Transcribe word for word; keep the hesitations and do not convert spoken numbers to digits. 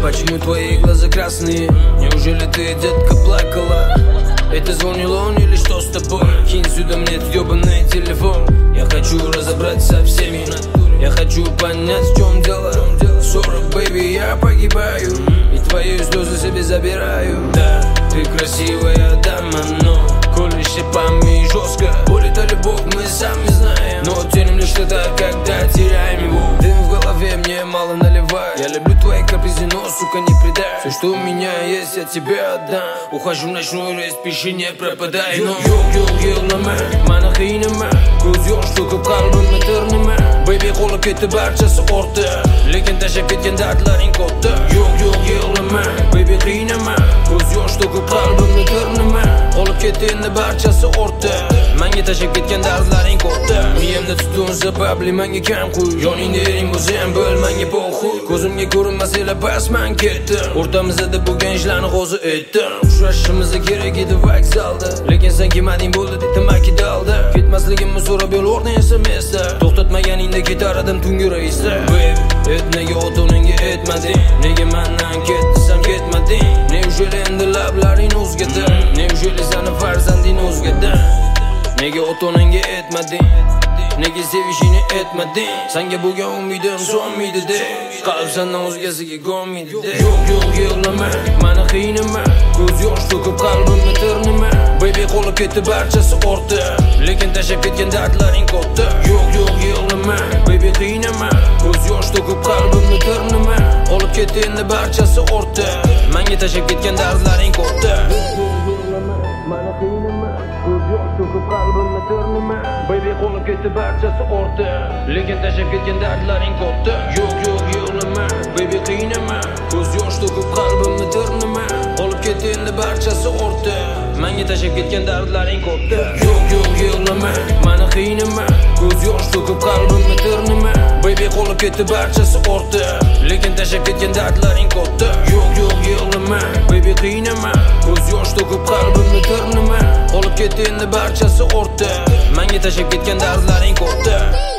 Почему твои глаза красные? Неужели ты, детка, плакала? Это звонил он или что с тобой? Кинь сюда мне этот ёбаный телефон. Я хочу разобраться со всеми. Я хочу понять, в чем дело. Сорок, бэйби, я погибаю, и твои слезы себе забираю. Да, ты красивая дама, но колешь шипами жестко. Боль это любовь, мы сами знаем, но ценим лишь тогда, когда теряем его. Дым в голове мне мало наливай. Я люблю твои капризы, но, сука, не предай. Все, что у меня есть, я тебе отдам. Ухожу в ночной рейс, пиши, не пропадай. Но yok yığlama, mana qiynama. Ko'z yosh to'kib qalbimni tirnama. Baby, qolib ketdi barchasi ortda, lekin tashlab ketgan dardlaring katta. Yo'q yo'q yig'lama, baby, qiynama. Ko'z yosh to'kib qalbimni tirnama. Qolib ketdi endi barchasi ortda, menga tashlab ketgan dardlaring katta. Miyamda tutun sababli menga kam qo'y. Yoningda ering bo'lsa ham bo'l menga po'xuy. Ko'zimga ko'rinmas ela bas men ketdim. O'rtamizda bo'lgan ishlarni hozir aytdim. Uchrashishimiz kerak edi vokzalda, lekin sen kelmading bo'ldi deb tamaki dalda. Ketmasligimni so'rab yo'l S M S'da to'xtatmaganingda ketar edim tungi reysda. Baby, nega ota-onangga aytmading? Nega mendan ketding, ketmading? Neujeli endi lablaring o'zgada? Neujeli seni farzanding o'zgada? Nega ota-onangga aytmading? Nega sevishingni aytmading? Senga bo'lgan umidim so'nmaydi de, qalb sendan o'zgasiga qo'nmaydi de. Yo'q yo'q yig'lama, meni qiynama. Ko'z yosh to'kib qalbimni tirnama. Baby, qolib ketdi barchasi ortda, lekin tashlab ketgan dardlaring katta. Yo'q yo'q yig'lama, baby, qiynama. Ko'z yosh to'kib qalbimni tirnama. Qolib ketdi endi barchasi ortda, menga tashlab ketgan dardlaring katta. Meni qiynama, ko'z yosh to'kib qalbimni tirnama. Baby, qolib ketdi barchasi ortda, lekin tashlab ketgan dardlaring katta. Yo'q yo'q yig'lama, baby, qiynama. Ko'z yosh to'kib qalbimni tirnama. Qolib ketdi endi barchasi ortda, menga tashlab ketgan dardlaring katta. Yo'q yo'q yig'lama, meni qiynama. Ko'z yosh to'kib qalbimni tirnama. Baby, qolib ketdi barchasi ortda, lekin tashlab ketgan dardlaring katta. Yo'q yo'q yig'lama, baby, qiynama. Ko'z yosh to'kib qalbimni tirnama. Qolib ketdi endi barchasi ortda, menga tashlab ketgan dardlaring katta.